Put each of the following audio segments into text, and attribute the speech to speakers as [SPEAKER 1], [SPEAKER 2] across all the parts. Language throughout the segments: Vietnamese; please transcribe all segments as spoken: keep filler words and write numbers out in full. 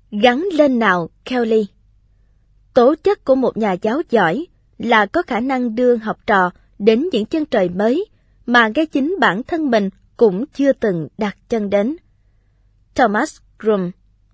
[SPEAKER 1] Gắn lên nào, Kelly. Tố chất của một nhà giáo giỏi là có khả năng đưa học trò đến những chân trời mới mà ngay chính bản thân mình cũng chưa từng đặt chân đến. Thomas Grum.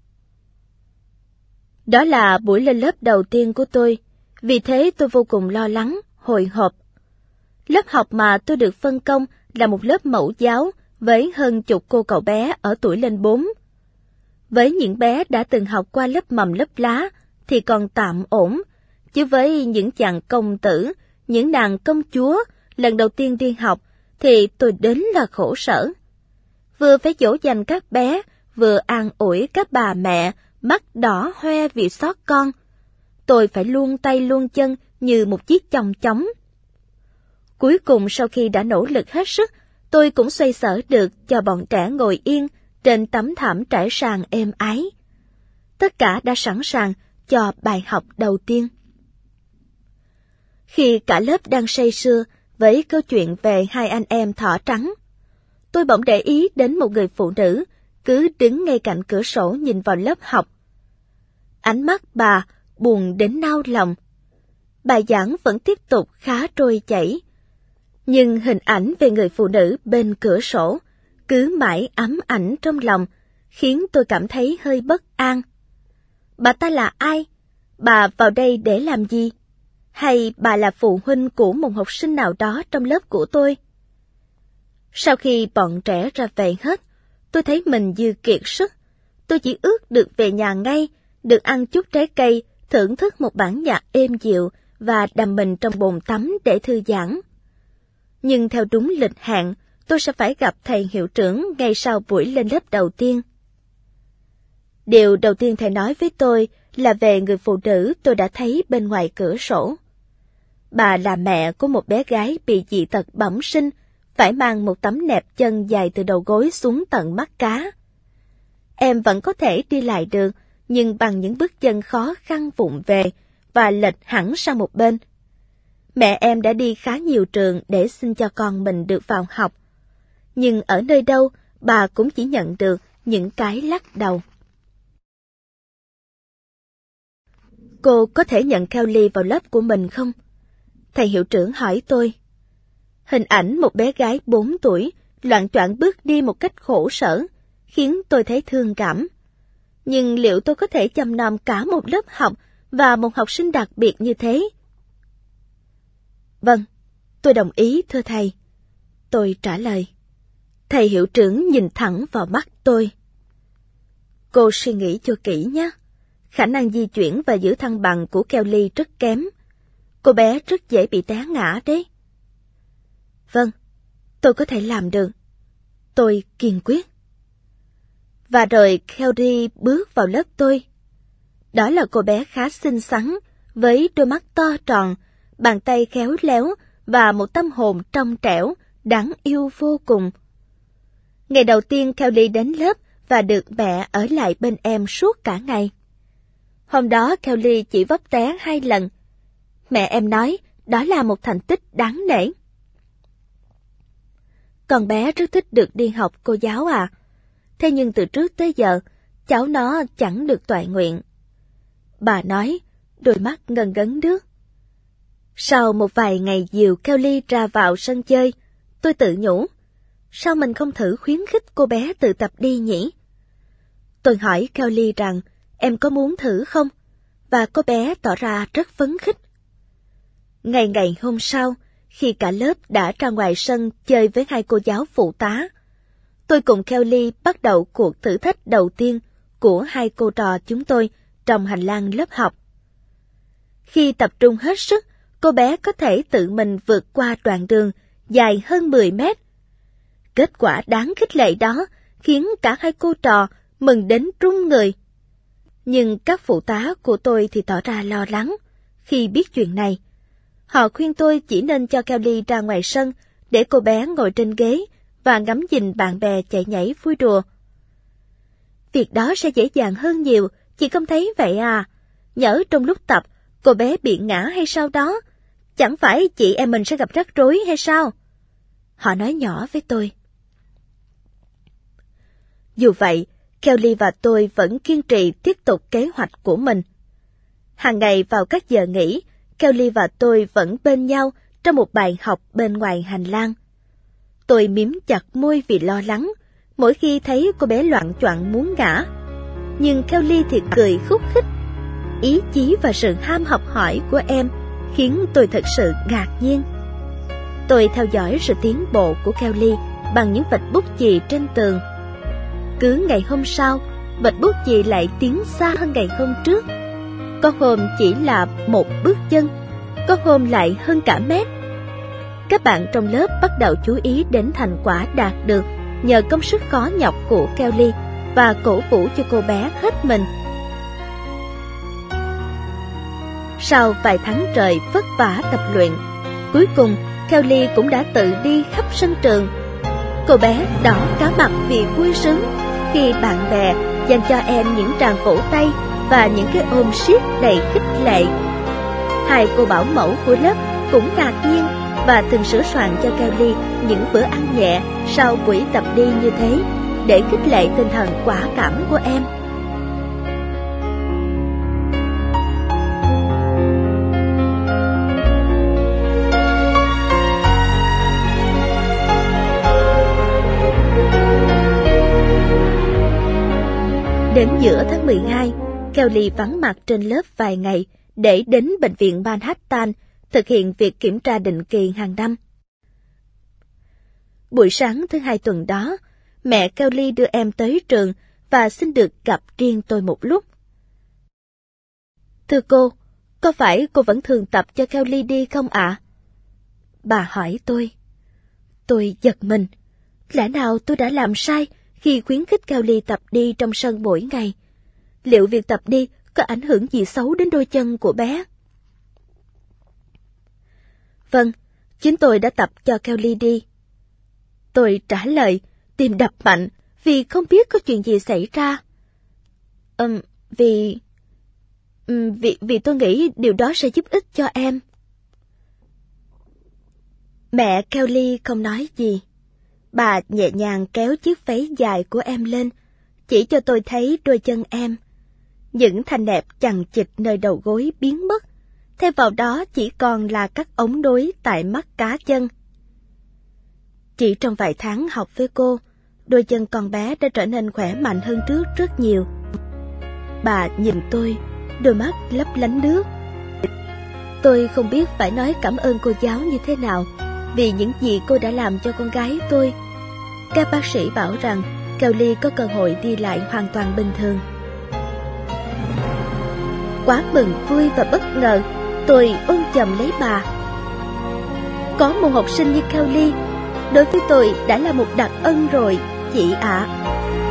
[SPEAKER 1] Đó là buổi lên lớp đầu tiên của tôi, vì thế tôi vô cùng lo lắng, hồi hộp. Lớp học mà tôi được phân công là một lớp mẫu giáo với hơn chục cô cậu bé ở tuổi lên bốn. Với những bé đã từng học qua lớp mầm lớp lá thì còn tạm ổn, chứ với những chàng công tử, những nàng công chúa lần đầu tiên đi học thì tôi đến là khổ sở. Vừa phải dỗ dành các bé, vừa an ủi các bà mẹ mắt đỏ hoe vì xót con. Tôi phải luông tay luông chân như một chiếc chong chóng. Cuối cùng sau khi đã nỗ lực hết sức, tôi cũng xoay sở được cho bọn trẻ ngồi yên trên tấm thảm trải sàn êm ái. Tất cả đã sẵn sàng cho bài học đầu tiên. Khi cả lớp đang say sưa với câu chuyện về hai anh em thỏ trắng, tôi bỗng để ý đến một người phụ nữ cứ đứng ngay cạnh cửa sổ nhìn vào lớp học. Ánh mắt bà buồn đến nao lòng. Bài giảng vẫn tiếp tục khá trôi chảy, nhưng hình ảnh về người phụ nữ bên cửa sổ cứ mãi ám ảnh trong lòng, khiến tôi cảm thấy hơi bất an. Bà ta là ai? Bà vào đây để làm gì? Hay bà là phụ huynh của một học sinh nào đó trong lớp của tôi? Sau khi bọn trẻ ra về hết, tôi thấy mình dư kiệt sức. Tôi chỉ ước được về nhà ngay, được ăn chút trái cây, thưởng thức một bản nhạc êm dịu và đầm mình trong bồn tắm để thư giãn. Nhưng theo đúng lịch hạn, tôi sẽ phải gặp thầy hiệu trưởng ngay sau buổi lên lớp đầu tiên. Điều đầu tiên thầy nói với tôi là về người phụ nữ tôi đã thấy bên ngoài cửa sổ. Bà là mẹ của một bé gái bị dị tật bẩm sinh, phải mang một tấm nẹp chân dài từ đầu gối xuống tận mắt cá. Em vẫn có thể đi lại được, nhưng bằng những bước chân khó khăn vụng về và lệch hẳn sang một bên. Mẹ em đã đi khá nhiều trường để xin cho con mình được vào học, nhưng ở nơi đâu bà cũng chỉ nhận được những cái lắc đầu. Cô có thể nhận Kelly vào lớp của mình không? Thầy hiệu trưởng hỏi tôi. Hình ảnh một bé gái bốn tuổi loạng choạng bước đi một cách khổ sở, khiến tôi thấy thương cảm. Nhưng liệu tôi có thể chăm nom cả một lớp học và một học sinh đặc biệt như thế? Vâng, tôi đồng ý thưa thầy. Tôi trả lời. Thầy hiệu trưởng nhìn thẳng vào mắt tôi. Cô suy nghĩ cho kỹ nhé. Khả năng di chuyển và giữ thăng bằng của Kelly rất kém. Cô bé rất dễ bị té ngã đấy. Vâng, tôi có thể làm được. Tôi kiên quyết. Và rồi Kelly bước vào lớp tôi. Đó là cô bé khá xinh xắn, với đôi mắt to tròn, bàn tay khéo léo và một tâm hồn trong trẻo, đáng yêu vô cùng. Ngày đầu tiên Kelly đến lớp và được mẹ ở lại bên em suốt cả ngày. Hôm đó Kelly chỉ vấp té hai lần. Mẹ em nói đó là một thành tích đáng nể. Con bé rất thích được đi học cô giáo à. Thế nhưng từ trước tới giờ, cháu nó chẳng được toại nguyện. Bà nói, đôi mắt ngần ngấn nước. Sau một vài ngày dìu Kelly ra vào sân chơi, tôi tự nhủ, sao mình không thử khuyến khích cô bé tự tập đi nhỉ? Tôi hỏi Kelly rằng, em có muốn thử không? Và cô bé tỏ ra rất phấn khích. Ngày ngày hôm sau, khi cả lớp đã ra ngoài sân chơi với hai cô giáo phụ tá, tôi cùng Kelly bắt đầu cuộc thử thách đầu tiên của hai cô trò chúng tôi trong hành lang lớp học. Khi tập trung hết sức, cô bé có thể tự mình vượt qua đoạn đường dài hơn mười mét. Kết quả đáng khích lệ đó khiến cả hai cô trò mừng đến run người. Nhưng các phụ tá của tôi thì tỏ ra lo lắng khi biết chuyện này. Họ khuyên tôi chỉ nên cho Kelly ra ngoài sân để cô bé ngồi trên ghế và ngắm nhìn bạn bè chạy nhảy vui đùa. Việc đó sẽ dễ dàng hơn nhiều, chị không thấy vậy à? Nhỡ trong lúc tập, cô bé bị ngã hay sao đó? Chẳng phải chị em mình sẽ gặp rắc rối hay sao? Họ nói nhỏ với tôi. Dù vậy, Kelly và tôi vẫn kiên trì tiếp tục kế hoạch của mình. Hàng ngày vào các giờ nghỉ, Kelly và tôi vẫn bên nhau trong một bài học bên ngoài hành lang. Tôi mím chặt môi vì lo lắng, mỗi khi thấy cô bé loạng choạng muốn ngã. Nhưng Kelly thì cười khúc khích. Ý chí và sự ham học hỏi của em khiến tôi thật sự ngạc nhiên. Tôi theo dõi sự tiến bộ của Kelly bằng những vạch bút chì trên tường. Cứ ngày hôm sau, vạch bút chì lại tiến xa hơn ngày hôm trước. Có hôm chỉ là một bước chân, có hôm lại hơn cả mét. Các bạn trong lớp bắt đầu chú ý đến thành quả đạt được nhờ công sức khó nhọc của Kelly và cổ vũ cho cô bé hết mình. Sau vài tháng trời vất vả tập luyện, cuối cùng Kelly cũng đã tự đi khắp sân trường. Cô bé đỏ cả mặt vì vui sướng khi bạn bè dành cho em những tràng vỗ tay và những cái ôm siết đầy khích lệ. Hai cô bảo mẫu của lớp cũng ngạc nhiên và thường sửa soạn cho Kelly những bữa ăn nhẹ sau buổi tập đi như thế để khích lệ tinh thần quả cảm của em. Đến giữa tháng mười hai, Kelly vắng mặt trên lớp vài ngày để đến bệnh viện Manhattan thực hiện việc kiểm tra định kỳ hàng năm. Buổi sáng thứ hai tuần đó, mẹ Kelly đưa em tới trường và xin được gặp riêng tôi một lúc. Thưa cô, có phải cô vẫn thường tập cho Kelly đi không ạ? Bà hỏi tôi. Tôi giật mình. Lẽ nào tôi đã làm sai khi khuyến khích Kelly tập đi trong sân mỗi ngày? Liệu việc tập đi có ảnh hưởng gì xấu đến đôi chân của bé? Vâng, chính tôi đã tập cho Kelly đi. Tôi trả lời, tim đập mạnh vì không biết có chuyện gì xảy ra. Ừm, vì... Ừm, vì... Vì tôi nghĩ điều đó sẽ giúp ích cho em. Mẹ Kelly không nói gì. Bà nhẹ nhàng kéo chiếc váy dài của em lên, chỉ cho tôi thấy đôi chân em. Những thanh nẹp chằng chịt nơi đầu gối biến mất, thay vào đó chỉ còn là các ống nối tại mắt cá chân. Chỉ trong vài tháng học với cô, đôi chân con bé đã trở nên khỏe mạnh hơn trước rất nhiều. Bà nhìn tôi, đôi mắt lấp lánh nước. Tôi không biết phải nói cảm ơn cô giáo như thế nào vì những gì cô đã làm cho con gái tôi. Các bác sĩ bảo rằng Kelly có cơ hội đi lại hoàn toàn bình thường. Quá mừng vui và bất ngờ, tôi ôm chầm lấy bà. Có một học sinh như Kelly, đối với tôi đã là một đặc ân rồi, chị ạ. À.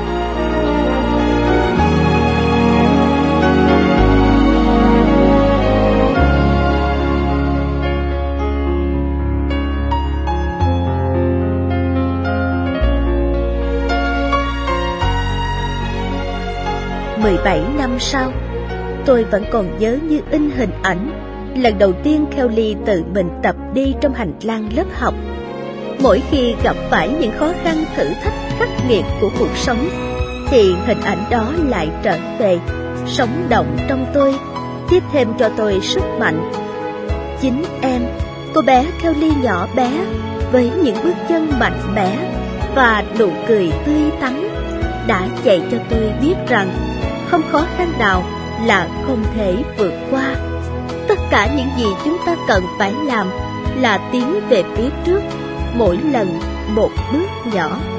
[SPEAKER 1] mười bảy năm sau, tôi vẫn còn nhớ như in hình ảnh lần đầu tiên Kelly tự mình tập đi trong hành lang lớp học. Mỗi khi gặp phải những khó khăn thử thách khắc nghiệt của cuộc sống, thì hình ảnh đó lại trở về, sống động trong tôi, tiếp thêm cho tôi sức mạnh. Chính em, cô bé Kelly nhỏ bé, với những bước chân mạnh mẽ và nụ cười tươi tắn, đã dạy cho tôi biết rằng không khó khăn nào là không thể vượt qua. Tất cả những gì chúng ta cần phải làm là tiến về phía trước, mỗi lần một bước nhỏ.